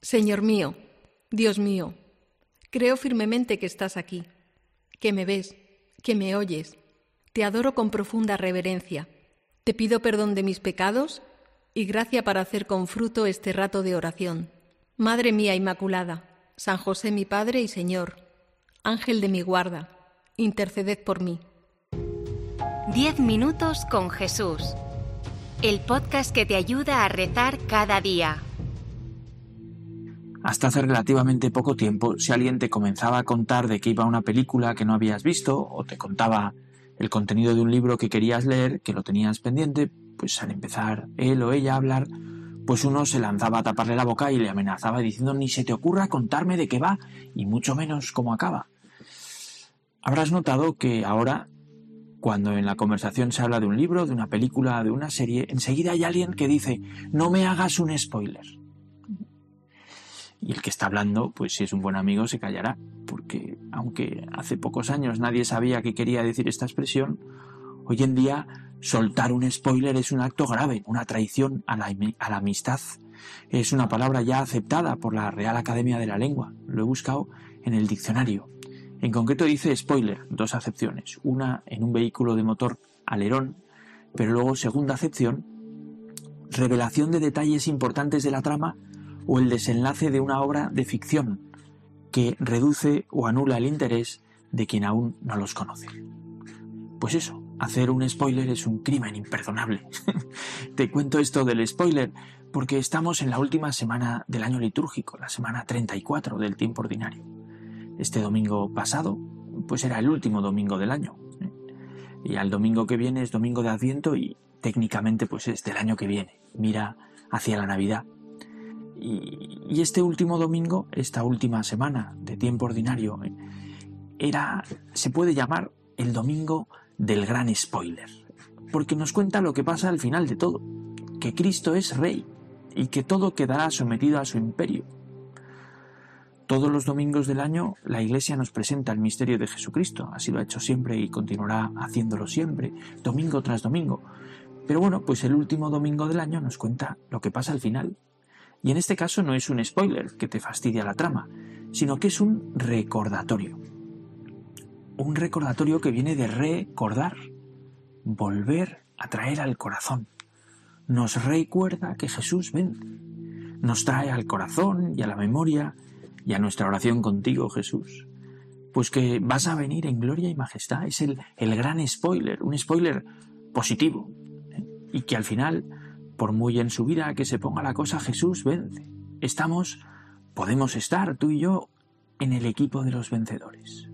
Señor mío, Dios mío, creo firmemente que estás aquí, que me ves, que me oyes. Te adoro con profunda reverencia. Te pido perdón de mis pecados y gracia para hacer con fruto este rato de oración. Madre mía Inmaculada, San José mi Padre y Señor, Ángel de mi guarda, interceded por mí. 10 minutos con Jesús. El podcast que te ayuda a rezar cada día. Hasta hace relativamente poco tiempo, si alguien te comenzaba a contar de qué iba una película que no habías visto, o te contaba el contenido de un libro que querías leer, que lo tenías pendiente, pues al empezar él o ella a hablar, pues uno se lanzaba a taparle la boca y le amenazaba diciendo: ni se te ocurra contarme de qué va, y mucho menos cómo acaba. Habrás notado que ahora, cuando en la conversación se habla de un libro, de una película, de una serie, enseguida hay alguien que dice: no me hagas un spoiler. Y el que está hablando, pues si es un buen amigo, se callará, porque aunque hace pocos años nadie sabía qué quería decir esta expresión, hoy en día soltar un spoiler es un acto grave, una traición a la amistad. Es una palabra ya aceptada por la Real Academia de la Lengua. Lo he buscado en el diccionario. En concreto dice spoiler, 2 acepciones. Una en un vehículo de motor alerón, pero luego segunda acepción, revelación de detalles importantes de la trama o el desenlace de una obra de ficción que reduce o anula el interés de quien aún no los conoce. Pues eso, hacer un spoiler es un crimen imperdonable. Te cuento esto del spoiler porque estamos en la última semana del año litúrgico, la semana 34 del tiempo ordinario. Este domingo pasado, pues era el último domingo del año. Y al domingo que viene es domingo de Adviento y técnicamente pues es del año que viene. Mira hacia la Navidad. Y este último domingo, esta última semana de tiempo ordinario, se puede llamar el domingo del gran spoiler, porque nos cuenta lo que pasa al final de todo, que Cristo es Rey y que todo quedará sometido a su imperio. Todos los domingos del año la Iglesia nos presenta el misterio de Jesucristo, así lo ha hecho siempre y continuará haciéndolo siempre, domingo tras domingo. Pero bueno, pues el último domingo del año nos cuenta lo que pasa al final. Y en este caso no es un spoiler que te fastidia la trama, sino que es un recordatorio. Un recordatorio que viene de recordar, volver a traer al corazón. Nos recuerda que Jesús vence. Nos trae al corazón y a la memoria y a nuestra oración contigo, Jesús. Pues que vas a venir en gloria y majestad. Es el gran spoiler, un spoiler positivo. Y que al final, por muy en su vida que se ponga la cosa, Jesús vence. Podemos estar, tú y yo, en el equipo de los vencedores.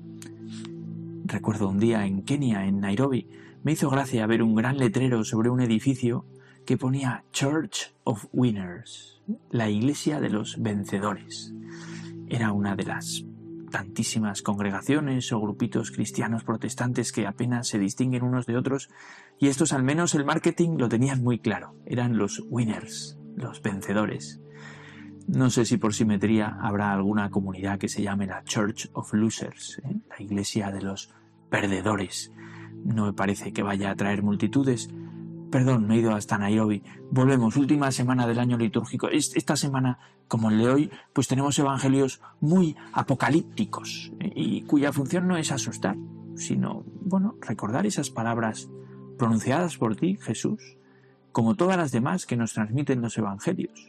Recuerdo un día en Kenia, en Nairobi, me hizo gracia ver un gran letrero sobre un edificio que ponía Church of Winners, la iglesia de los vencedores. Era una de las tantísimas congregaciones o grupitos cristianos protestantes que apenas se distinguen unos de otros, y estos al menos el marketing lo tenían muy claro, eran los winners, los vencedores. No sé si por simetría habrá alguna comunidad que se llame la Church of Losers, la iglesia de los perdedores. No me parece que vaya a atraer multitudes. Perdón, me he ido hasta Nairobi. Volvemos, última semana del año litúrgico. Esta semana, como el de hoy, pues tenemos evangelios muy apocalípticos y cuya función no es asustar, sino, recordar esas palabras pronunciadas por ti, Jesús, como todas las demás que nos transmiten los evangelios.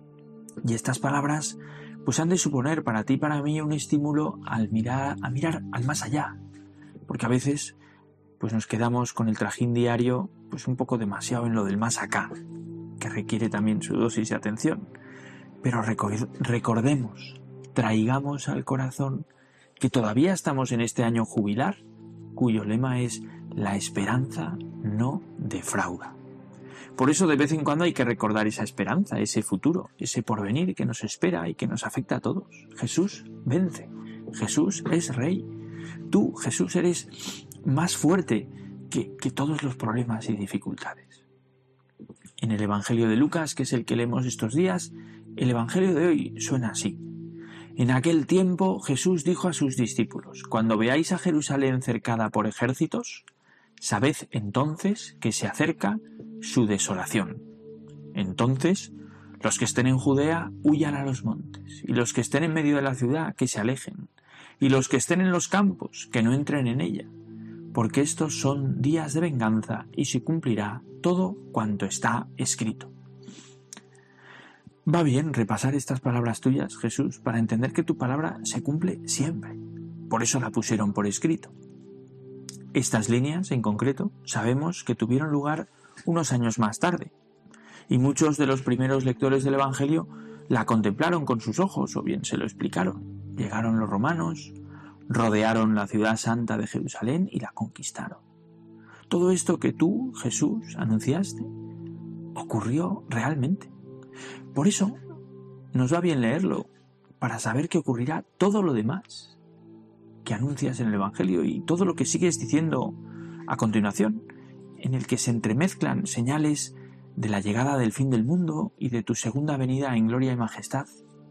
Y estas palabras pues han de suponer para ti y para mí un estímulo a mirar al más allá, porque a veces pues nos quedamos con el trajín diario pues un poco demasiado en lo del más acá, que requiere también su dosis de atención. Pero recordemos, traigamos al corazón que todavía estamos en este año jubilar, cuyo lema es la esperanza no defrauda. Por eso de vez en cuando hay que recordar esa esperanza, ese futuro, ese porvenir que nos espera y que nos afecta a todos. Jesús vence, Jesús es Rey. Tú, Jesús, eres más fuerte que todos los problemas y dificultades. En el Evangelio de Lucas, que es el que leemos estos días, el Evangelio de hoy suena así. En aquel tiempo Jesús dijo a sus discípulos: cuando veáis a Jerusalén cercada por ejércitos, sabed entonces que se acerca su desolación. Entonces Los que estén en Judea, huyan a los montes, y los que estén en medio de la ciudad, que se alejen, y los que estén en los campos, que no entren en ella, porque estos son días de venganza, y se cumplirá todo cuanto está escrito. Va bien repasar estas palabras tuyas, Jesús, para entender que tu palabra se cumple siempre. Por eso la pusieron por escrito. Estas líneas, en concreto, sabemos que tuvieron lugar unos años más tarde, y muchos de los primeros lectores del Evangelio la contemplaron con sus ojos o bien se lo explicaron. Llegaron los romanos, rodearon la ciudad santa de Jerusalén y la conquistaron. Todo esto que tú, Jesús, anunciaste, ocurrió realmente. Por eso nos va bien leerlo, para saber que ocurrirá todo lo demás que anuncias en el Evangelio y todo lo que sigues diciendo a continuación, en el que se entremezclan señales de la llegada del fin del mundo y de tu segunda venida en gloria y majestad.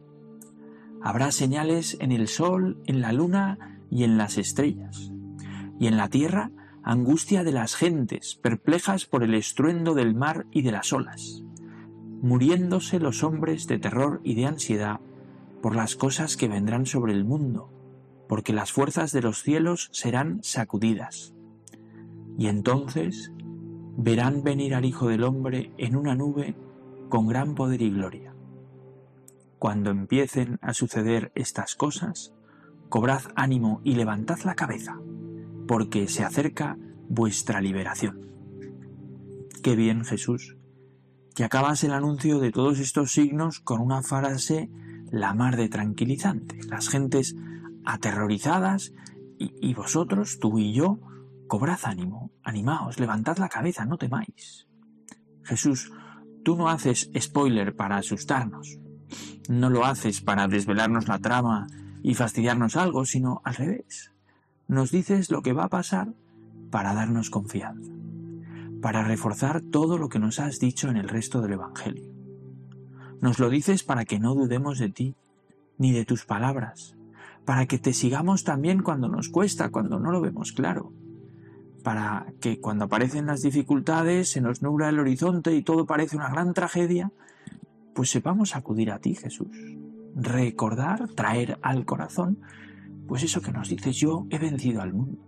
Habrá señales en el sol, en la luna y en las estrellas. Y en la tierra, angustia de las gentes, perplejas por el estruendo del mar y de las olas, muriéndose los hombres de terror y de ansiedad por las cosas que vendrán sobre el mundo, porque las fuerzas de los cielos serán sacudidas. Y entonces verán venir al Hijo del Hombre en una nube con gran poder y gloria. Cuando empiecen a suceder estas cosas, cobrad ánimo y levantad la cabeza, porque se acerca vuestra liberación. Qué bien, Jesús, que acabas el anuncio de todos estos signos con una frase la mar de tranquilizante. Las gentes aterrorizadas y vosotros, tú y yo, cobrad ánimo, animaos, levantad la cabeza, no temáis. Jesús, tú no haces spoiler para asustarnos, no lo haces para desvelarnos la trama y fastidiarnos algo, sino al revés. Nos dices lo que va a pasar para darnos confianza, para reforzar todo lo que nos has dicho en el resto del Evangelio. Nos lo dices para que no dudemos de ti, ni de tus palabras, para que te sigamos también cuando nos cuesta, cuando no lo vemos claro, para que cuando aparecen las dificultades, se nos nubla el horizonte y todo parece una gran tragedia, pues sepamos acudir a ti, Jesús. Recordar, traer al corazón, pues eso que nos dices, yo he vencido al mundo.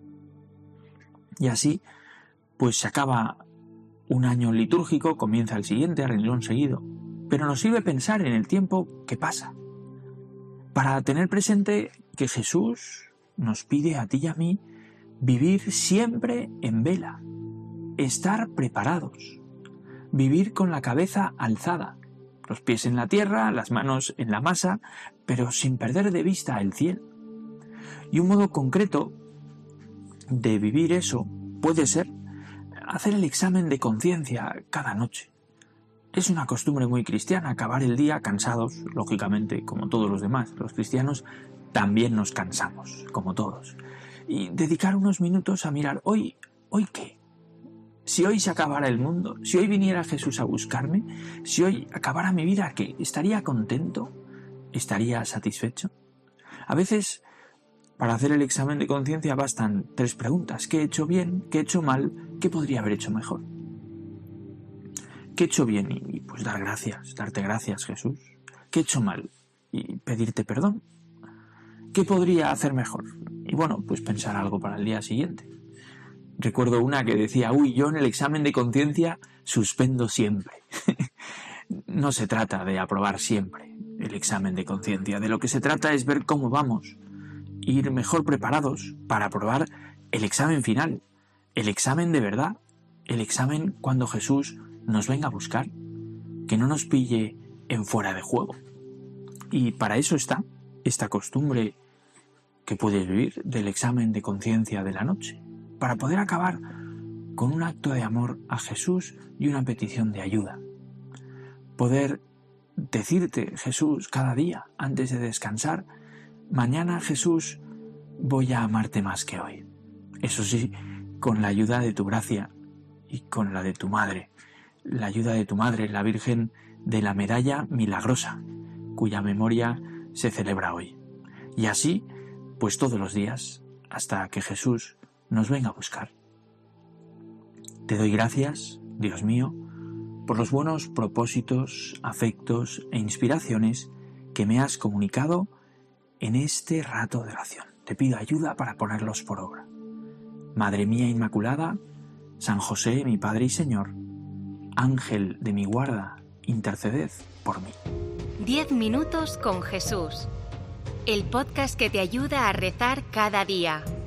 Y así, pues se acaba un año litúrgico, comienza el siguiente, a renglón seguido, pero nos sirve pensar en el tiempo que pasa, para tener presente que Jesús nos pide a ti y a mí vivir siempre en vela, estar preparados, vivir con la cabeza alzada, los pies en la tierra, las manos en la masa, pero sin perder de vista el cielo. Y un modo concreto de vivir eso puede ser hacer el examen de conciencia cada noche. Es una costumbre muy cristiana acabar el día cansados, lógicamente, como todos los demás. Los cristianos también nos cansamos, como todos. Y dedicar unos minutos a mirar, ¿hoy qué? Si hoy se acabara el mundo, si hoy viniera Jesús a buscarme, si hoy acabara mi vida, ¿qué? ¿Estaría contento? ¿Estaría satisfecho? A veces, para hacer el examen de conciencia bastan 3 preguntas. ¿Qué he hecho bien? ¿Qué he hecho mal? ¿Qué podría haber hecho mejor? ¿Qué he hecho bien? Y pues dar gracias, darte gracias, Jesús. ¿Qué he hecho mal? Y pedirte perdón. ¿Qué podría hacer mejor? Y bueno, pues pensar algo para el día siguiente. Recuerdo una que decía, yo en el examen de conciencia suspendo siempre. No se trata de aprobar siempre el examen de conciencia. De lo que se trata es ver cómo vamos, ir mejor preparados para aprobar el examen final, el examen de verdad, el examen cuando Jesús nos venga a buscar, que no nos pille en fuera de juego. Y para eso está esta costumbre que puedes vivir del examen de conciencia de la noche, para poder acabar con un acto de amor a Jesús y una petición de ayuda. Poder decirte, Jesús, cada día, antes de descansar, mañana, Jesús, voy a amarte más que hoy. Eso sí, con la ayuda de tu gracia y con la de tu madre. La ayuda de tu madre, la Virgen de la Medalla Milagrosa, cuya memoria se celebra hoy. Y así, pues todos los días, hasta que Jesús nos venga a buscar. Te doy gracias, Dios mío, por los buenos propósitos, afectos e inspiraciones que me has comunicado en este rato de oración. Te pido ayuda para ponerlos por obra. Madre mía Inmaculada, San José, mi Padre y Señor, Ángel de mi guarda, interceded por mí. 10 minutos con Jesús. El podcast que te ayuda a rezar cada día.